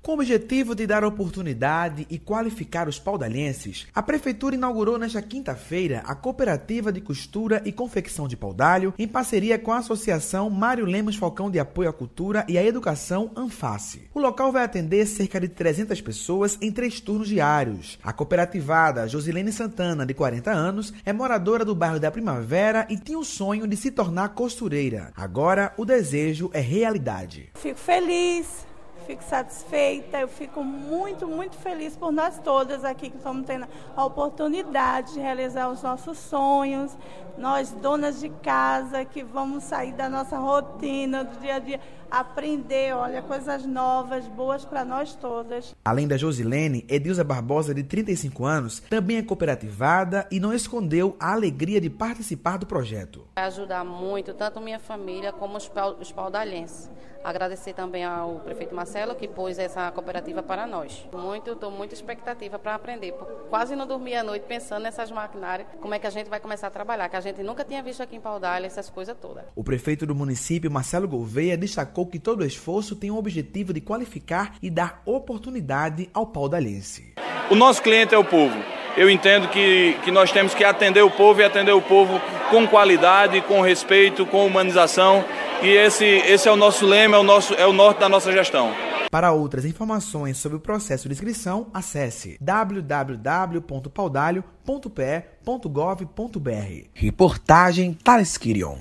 Com o objetivo de dar oportunidade e qualificar os paudalhenses, a Prefeitura inaugurou nesta quinta-feira a Cooperativa de Costura e Confecção de Paudalho, em parceria com a Associação Mário Lemos Falcão de Apoio à Cultura e à Educação Anface. O local vai atender cerca de 300 pessoas em 3 turnos diários. A cooperativada Josilene Santana, de 40 anos, é moradora do bairro da Primavera e tinha o sonho de se tornar costureira. Agora, o desejo é realidade. Fico feliz. Fico satisfeita, eu fico muito feliz por nós todas aqui que estamos tendo a oportunidade de realizar os nossos sonhos, nós donas de casa que vamos sair da nossa rotina do dia a dia, aprender, coisas novas, boas para nós todas. Além da Josilene, Edilza Barbosa, de 35 anos, também é cooperativada e não escondeu a alegria de participar do projeto. Vai ajudar muito, tanto minha família como os paudalhenses. Agradecer também ao prefeito Marcelo, que pôs essa cooperativa para nós. Estou muito expectativa para aprender. Quase não dormi à noite pensando nessas maquinárias, como é que a gente vai começar a trabalhar, que a gente nunca tinha visto aqui em Paudalho, essas coisas todas. O prefeito do município, Marcelo Gouveia, destacou que todo o esforço tem o objetivo de qualificar e dar oportunidade ao paudalhense. O nosso cliente é o povo. Eu entendo que nós temos que atender o povo e atender o povo com qualidade, com respeito, com humanização. E esse é o nosso lema, é o norte da nossa gestão. Para outras informações sobre o processo de inscrição, acesse www.paudalho.pe.gov.br. Reportagem Thales Quirion.